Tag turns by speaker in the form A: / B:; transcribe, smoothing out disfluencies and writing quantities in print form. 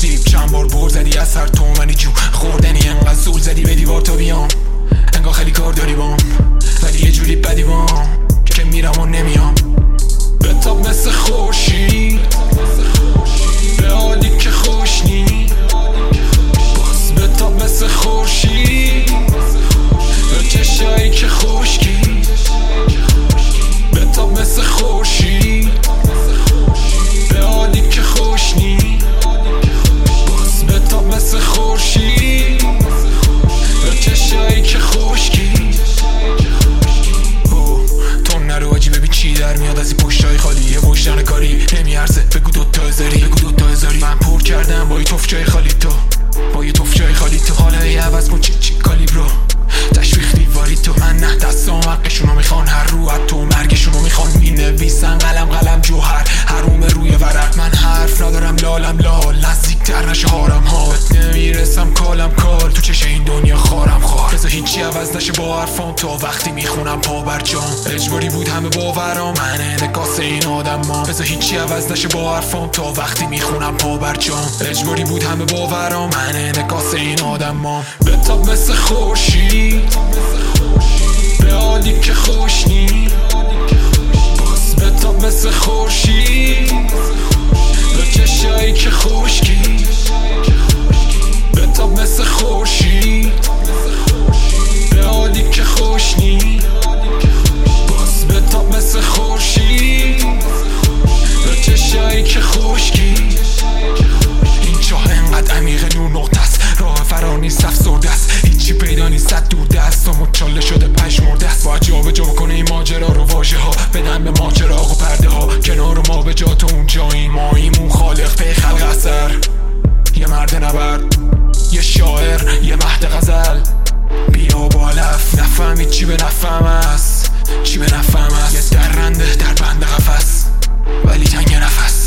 A: دیپ چند بار بر زدی از هر تومنی جو خوردنی انقدر زول زدی به دیوار تا بیام انگار خیلی کار داری بام ولی یه جوری بدی بام که میرم و نمیام بتاب مثل خورشید به حالی که خوشنی باز بتاب مثل خورشید به چشایی که خشکی بتاب مثل خورشید به حالی که خوشنی باز بتاب مثل خورشید به چشایی که خشکی تو نرو آجی ببین چی در میاد از این پشتای خالی یه پشتن کاری نمیارزه بگو دوتا هزاری من پر کردم با یه توفچای خالی تو با یه توفچای خالی تو حالا یه عوض کن چی کالیبرو تشویق دیواری تو من نه دستام حقشونو میخوان هر رو تو مرگشونو میخوان مینویسن قلم جوهر حروم روی ورق من حرف ندارم لالم لال نزدیکتر نشه هارم ها نمیرسم کالم کال تو چشه این دنیا خارم خار بذار هیچی عوض نشه با حرفام تا وقتی میخونم پا بر جام اجباری بود همه باورام من انعکاس این آدم ما بذار هیچی عوض نشه با حرفام تا وقتی میخونم پا بر جام اجباری بود همه باورام من انعکاس این آدم ما بتاب مثل خورشید به حالی که خوشنی باز بتاب مثل خورشید به چشایی که خشکی بتاب مثل خورشید به حالی که خوشنی باز بتاب مثل خورشید به چشایی که خشکی این چاه انقدر عمیق نور نقطه است راه فرار نیست افسرده است هیچی پیدا نیست صد دور دستامو چاله شده پشمرده است باید جابجا کنه این ماجرا رو واژه ها بدن به ما چراغ و پرده ها کنار ما به جا تو اونجاییم ماییم خالق پی خلق اثر یه مرد نبرد یه شاعر یه مهد غزل بیا با علف نفهمید چی به نفهم است یه درنده در بند قفس ولی تنگ نفس